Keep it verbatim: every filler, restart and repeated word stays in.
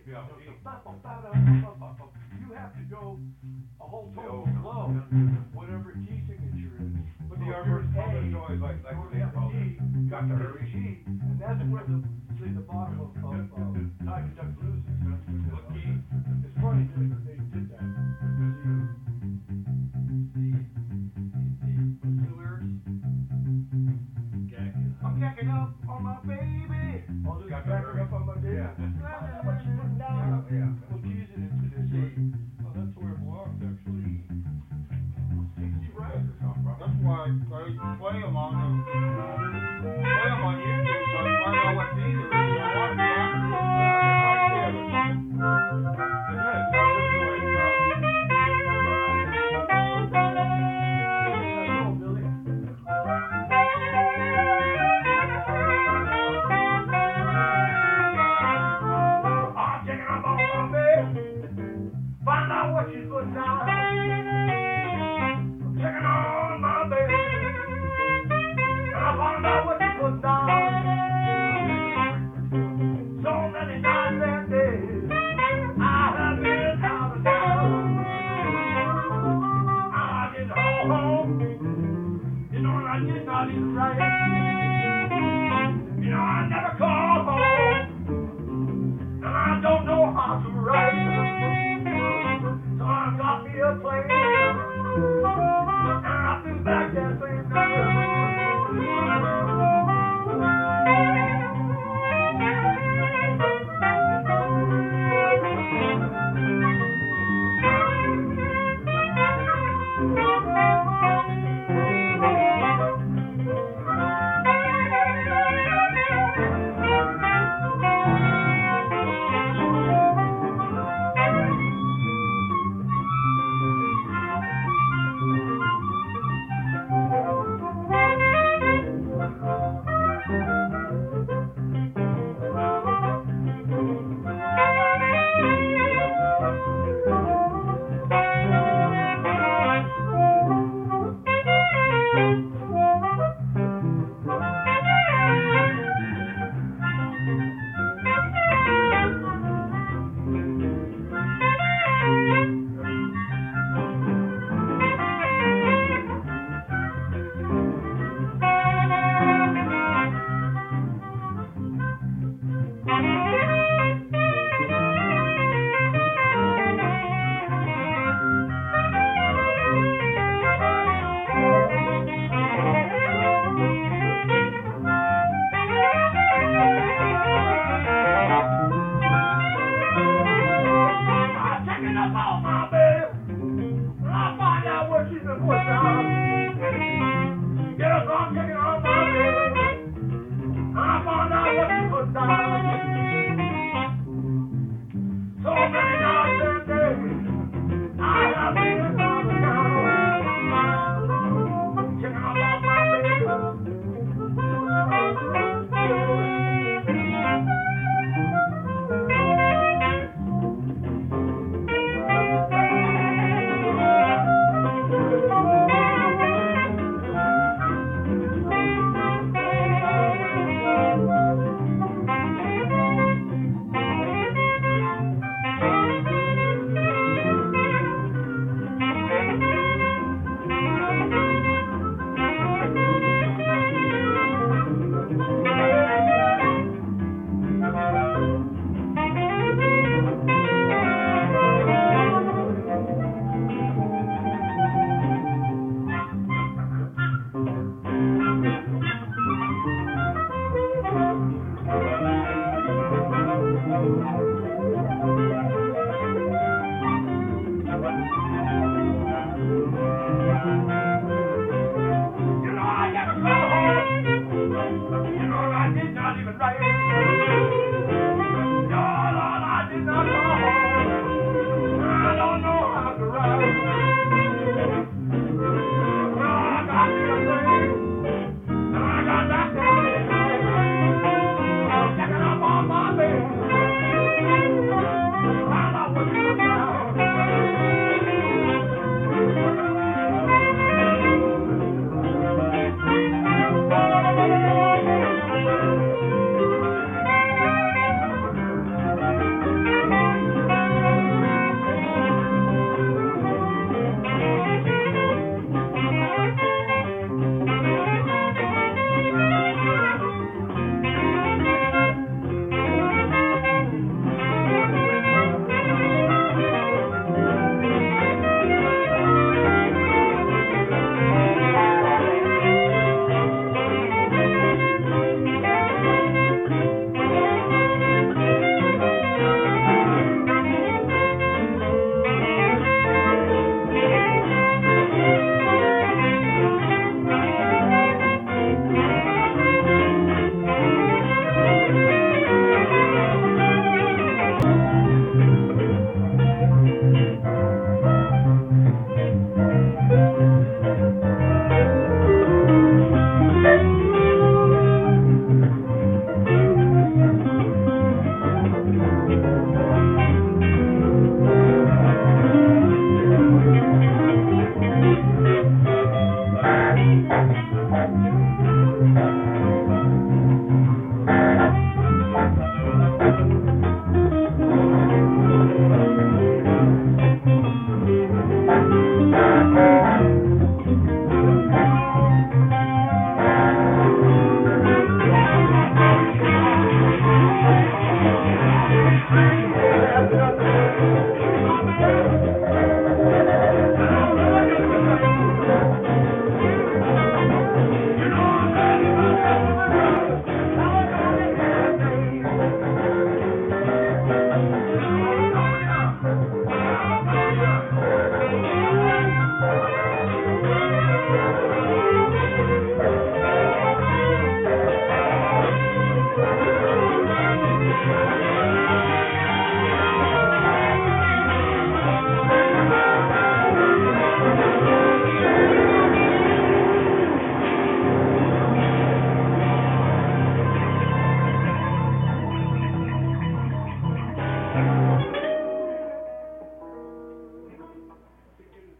Yeah. You have to go a whole total flow, whatever key signature is. But the armor is always like, like they call it. You got to hurry. G, and that's where the, see the bottom of, of, of Tie Conduct Blues is. What key? It's funny that they did that. I'm gacking up on my baby. Oh, this is gacking up on my baby. Yeah. What you putting down? Yeah. What keys it into this? Oh, that's where it belongs, actually. Easy, right? That's why I play, play them on them. Play them on YouTube so you find out what key they're in. I want to find out what she's putting down. I'm checking on my baby. And I found out what she put down. So many nights and days I have been out of town. I didn't hold home. You know, I did not even write. You know, I never called home. And I don't know how to write. So I got me a plane, and I flew back that same night. You know, I never called home. You know, I did not even write.